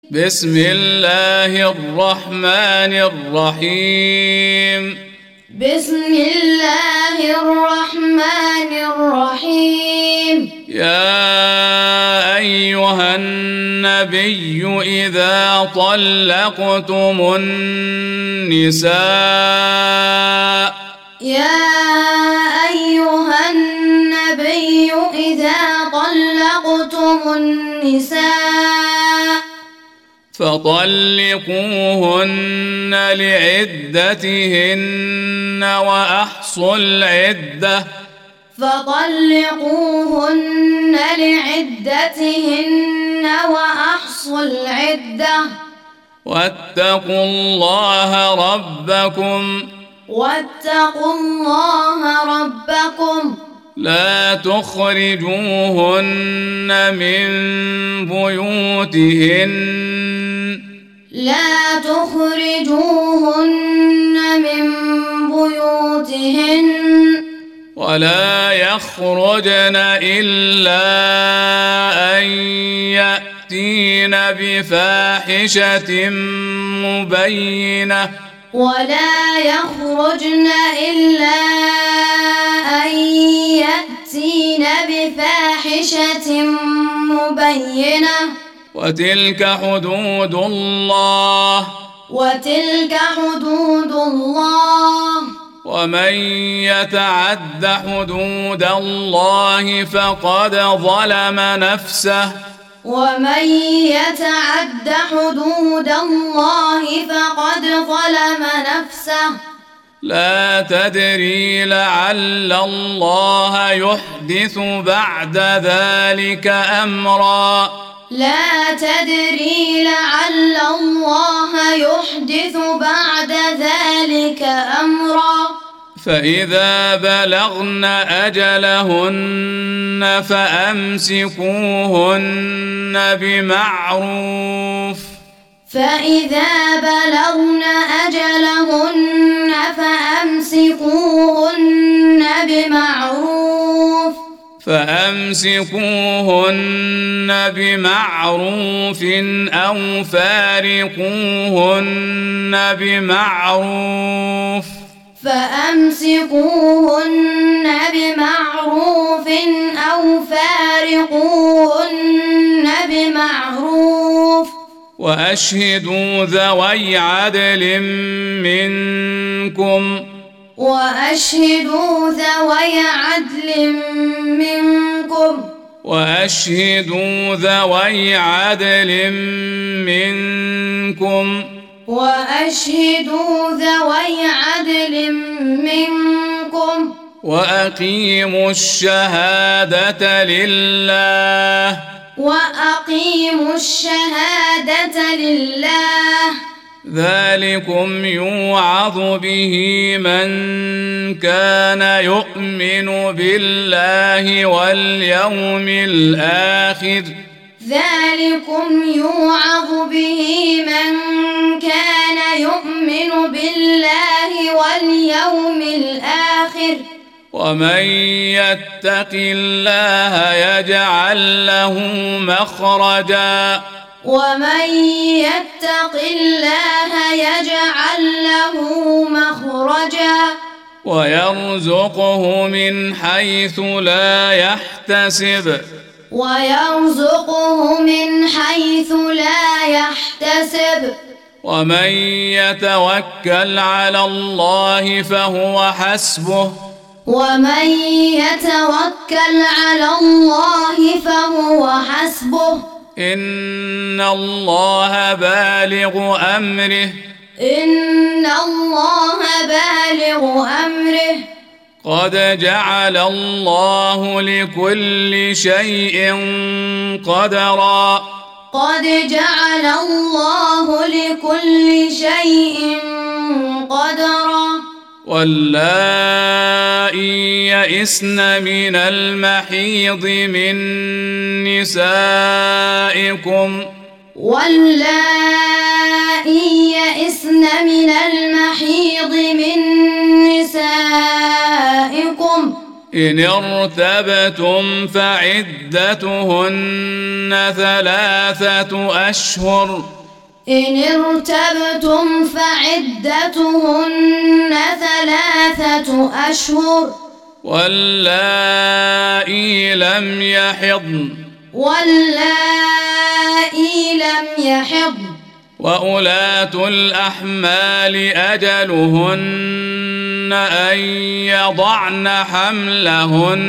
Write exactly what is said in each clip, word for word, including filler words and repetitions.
بسم الله الرحمن الرحيم بسم الله الرحمن الرحيم يا أيها النبي إذا طلقتم النساء يا أيها النبي إذا طلقتم النساء فطلقوهن لعدتهن وأحصوا العدة فطلقوهن لعدتهن وأحصوا العدة واتقوا الله ربكم واتقوا الله ربكم لا تخرجوهن من بيوتهن لا تخرجوهن من بيوتهن ولا يخرجن إلا أن يأتين بفاحشة مبينة ولا يخرجن إلا أن يأتين بفاحشة مبينة وتلك حدود الله وتلك حدود الله ومن يتعد حدود الله فقد ظلم نفسه ومن يتعد حدود الله فقد ظلم نفسه لا تدري لعل الله يحدث بعد ذلك أمرا لا تدري لعل الله يحدث بعد ذلك أمرا فإذا بلغن أجلهن فأمسكوهن بمعروف فإذا بلغن أجلهن فأمسكوهن بمعروف فأمسكوهن بمعروف أو فارقوهن بمعروف فأمسكوهن بمعروف أو فارقوهن بمعروف وأشهدوا ذوي عدل منكم وأشهدوا ذوي عدل منكم وأشهدوا ذوي عدل منكم وأشهدوا ذوي عدل منكم وأقيموا الشهادة لله وأقيموا الشهادة لله ذلكم يوعظ به من كان يؤمن بالله واليوم الآخر ذلكم يوعظ به من كان يؤمن بالله واليوم الآخر ومن يتق الله يجعل له مخرجا ومن يتق الله يجعل له مخرجا ويرزقه من حيث لا يحتسب ويرزقه من حيث لا يحتسب ومن يتوكل على الله فهو حسبه ومن يتوكل على الله فهو حسبه إن الله بالغ أمره إن الله بالغ أمره قد جعل الله لكل شيء قدرا قد جعل الله لكل شيء قدرا واللائي يئسن من المحيض من نسائكم واللائي يئسن من المحيض من نسائكم إن ارتبتم فعدتهن ثلاثة أشهر إن ارتبتم فعدتهن ثلاثة أشهر واللائي لم يحضن واللائي لم يحضن وأولاة الأحمال أجلهن أن يضعن حملهن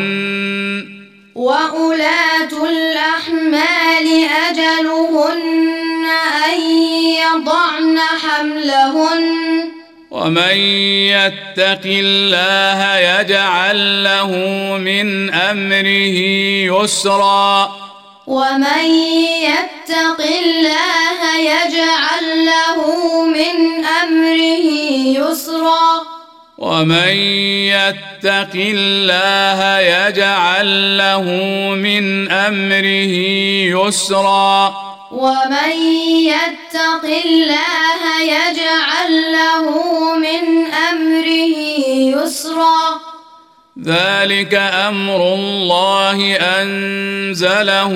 وأولاة الأحمال أجلهن أن يضعن حملهن ومن يتق الله يجعل له من أمره يسرا ومن يتق الله يجعل له من أمره يسرا ومن يتق الله يجعل له من أمره يسرا ومن يتق الله يجعل له من أمره يسرا ذلك أمر الله أنزله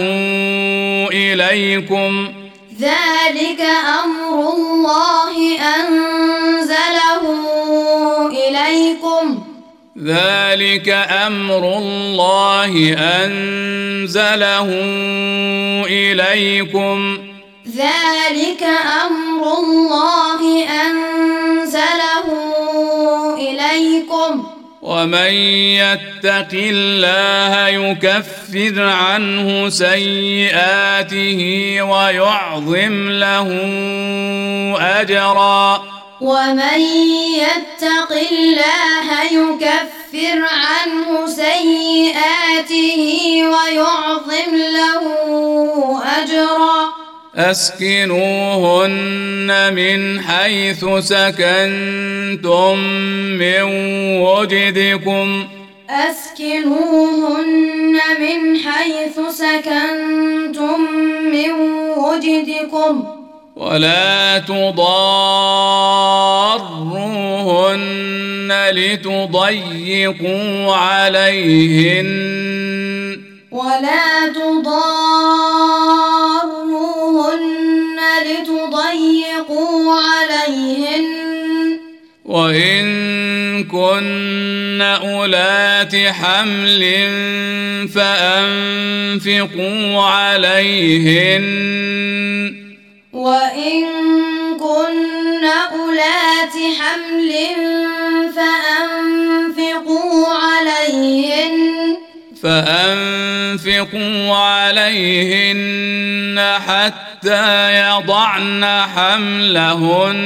إليكم ذلك أمر الله أنزله إليكم ذلك أمر الله أنزله إليكم ذلك أمر الله أنزله إليكم ومن يتق الله يكفر عنه سيئاته ويعظم له أجرا ومن يتق الله يكفر عنه سيئاته ويعظم له أجرا أسكنوهن من حيث سكنتم من وجدكم أسكنوهن من حيث سكنتم من وجدكم ولا تضاروهن لتضيقوا عليهن ولا تضاروهن لتضيقوا عليهن وإن كن أولات حمل فأنفقوا عليهن وإن كن أولات حمل فأنفقوا عليهن فأنفقوا عليهن حتى يضعن حملهن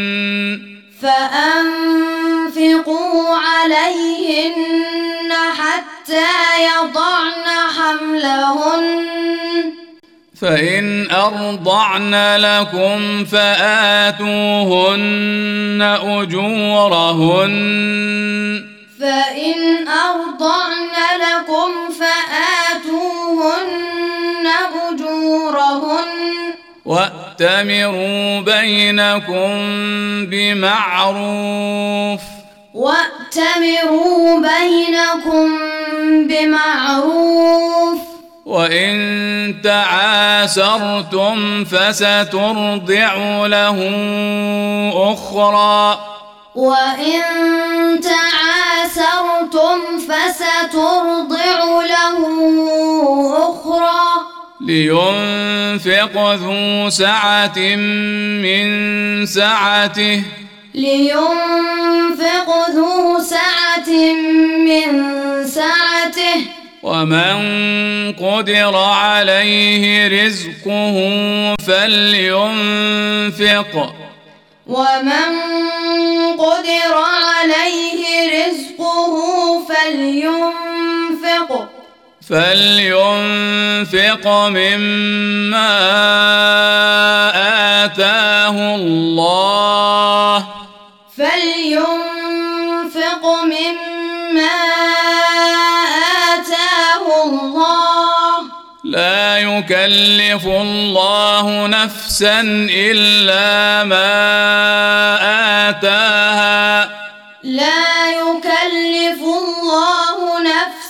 فأنفقوا عليهن حتى يضعن حملهن فإن أرضعن لكم فآتوهن أجورهن فإن أرضعن لكم فآتوهن أجورهن وأتمروا بينكم بمعروف وأتمروا بينكم بمعروف وإن تعاسرتم فسترضع له أخرى وإن تعاسرتم فسترضع له أخرى لينفق ذو سعة من سعته لينفق ذو سعة من سعته ومن قدر عليه رزقه فلينفق ومن قدر عليه رزقه فلينفق فلينفق مما آتاه الله فلينفق مما آتاه الله لا يكلف الله نفسا إلا ما آتاها لا يكلف الله نفسا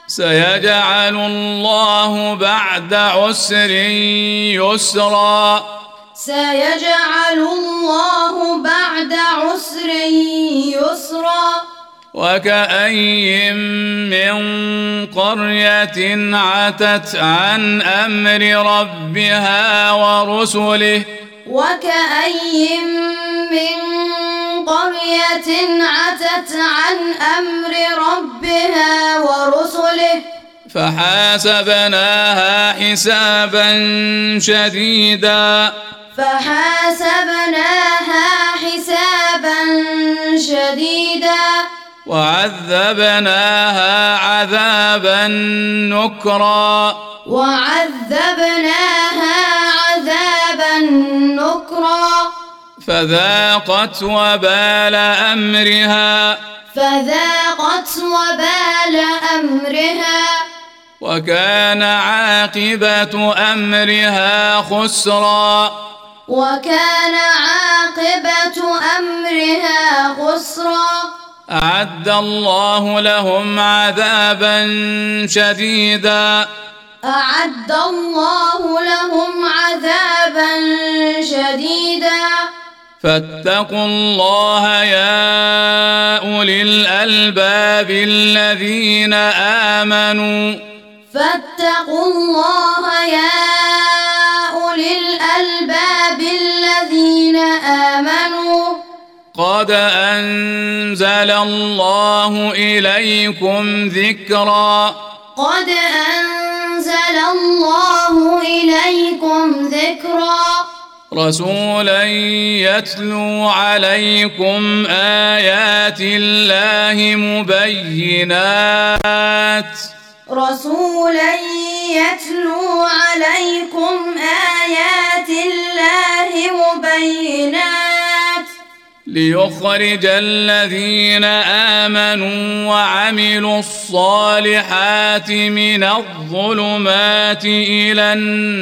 سيجعل الله بعد عسر يسرا سيجعل الله بعد عسر يسرا وكأي من قرية عتت عن أمر ربها ورسله وكأي من قرية عتت عن أمر ربها ورسله فحاسبناها حسابا شديدا فحاسبناها حسابا شديدا وعذبناها عذابا نكرا وعذبناها عذابا نكرا فذاقت وبال أمرها فذاقت وبال أمرها وكان عاقبة أمرها خسرا وكان عاقبة أمرها خسرا أعد الله لهم عذابا شديدا أعد الله لهم عذابا شديدا فاتقوا الله يا أولي الألباب الذين آمنوا فاتقوا الله يا أولي الألباب الذين آمنوا قد أنزل الله إليكم ذكرا قد أنزل الله إليكم ذكرا رسولا يتلو عليكم آيات الله مبينات رسولا يتلو عليكم آيات الله مبينات ليخرج الذين آمنوا وعملوا الصالحات من الظلمات إلى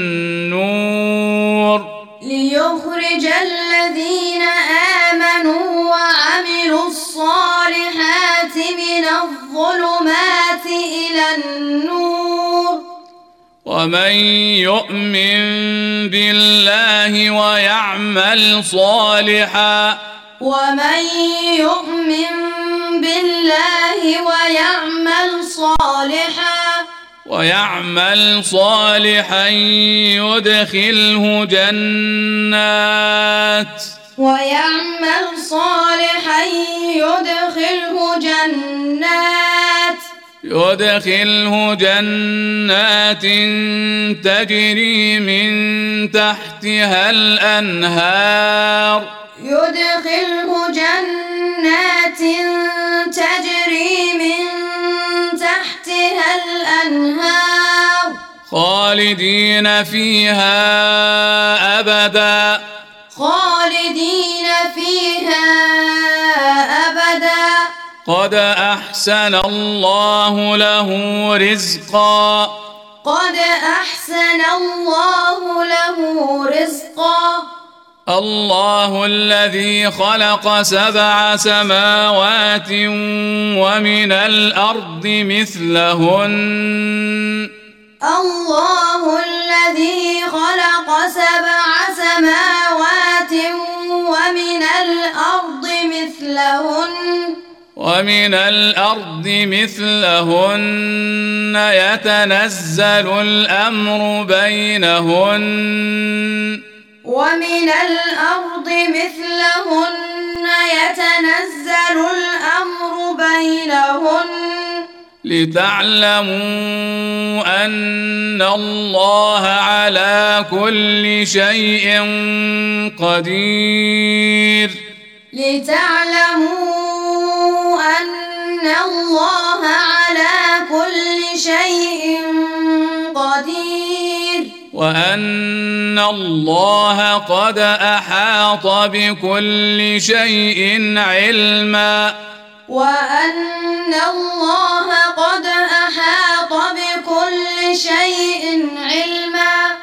النور ليخرج الذين آمنوا وعملوا الصالحات من الظلمات إلى النور ومن يؤمن بالله ويعمل صالحا ومن يؤمن بالله ويعمل صالحا ويعمل صالحا يدخله جنات ويعمل صالحا يدخله جنات يدخله جنات تجري من تحتها الأنهار يدخله جنات تجري من تحتها الأنهار خالدين فيها أبدا خالدين فيها أبدا قد أحسن الله له رزقا قد أحسن الله له رزقا الله الذي خلق سبع سماوات ومن الأرض مثلهن الله الذي خلق سبع سماوات ومن الأرض مثلهن ومن الأرض مثلهن يتنزل الأمر بينهن ومن الأرض مثلهن يتنزل الأمر بينهن لتعلموا أن الله على كل شيء قدير لتعلموا أن الله على كل شيء قدير وأن الله قد أحاط بكل شيء علما وأن الله قد أحاط بكل شيء علما